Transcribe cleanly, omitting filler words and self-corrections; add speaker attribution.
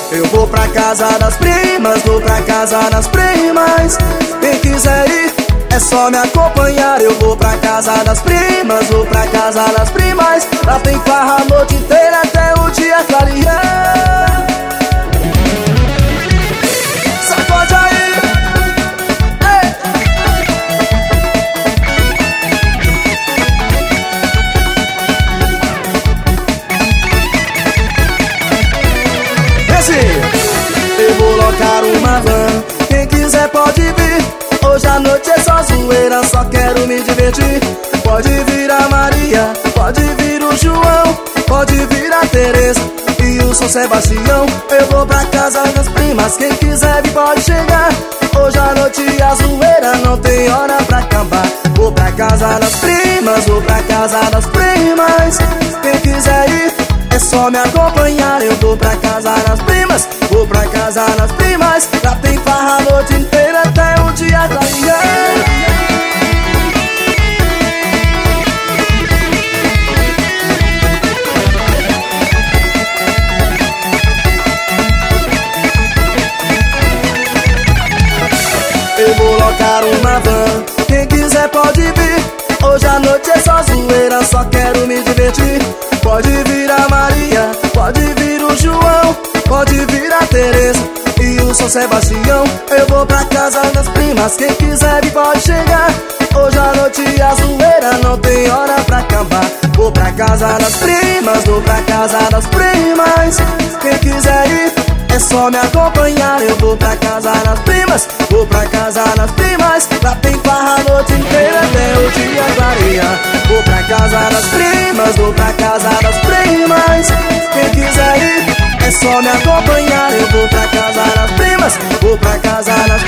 Speaker 1: Eu vou pra casa das primas, vou pra casa das primas. Quem quiser ir, é só me acompanhar. Eu vou pra casa das primas, vou pra casa das primas. Lá tem farra a noite inteira até o dia clarear. Sacode aí! Ei! Eu vou locar uma van, quem quiser pode vir. Hoje a noite é só zoeira, só quero me divertir. Pode vir a Maria, pode vir o João, pode vir a Tereza e o São Sebastião. Eu vou pra casa das primas, quem quiser vir pode chegar. Hoje a noite a zoeira não tem hora pra acabar. Vou pra casa das primas, vou pra casa das primas. Quem quiser ir, é só me acompanhar. Eu vou pra casa das primas, vou pra casa das primas. Lá tem farra a noite inteira até o dia clarear. Eu vou locar uma van, quem quiser pode vir. Hoje a noite é só zoeira, só quero me divertir. Pode vir a Maria, pode vir o João, pode vir a Tereza e o São Sebastião. Eu vou pra casa das primas, quem quiser vir pode chegar. Hoje a noite a zoeira não tem hora pra acabar. Vou pra casa das primas, vou pra casa das primas. Quem quiser ir, é só me acompanhar. Eu vou pra casa das primas, vou pra casa das primas. Lá tem farra a noite inteira até o dia clarear. Vou pra casa das primas, vou pra casa das primas. Quem quiser ir, é só me acompanhar. Eu vou pra casa das primas, vou pra casa das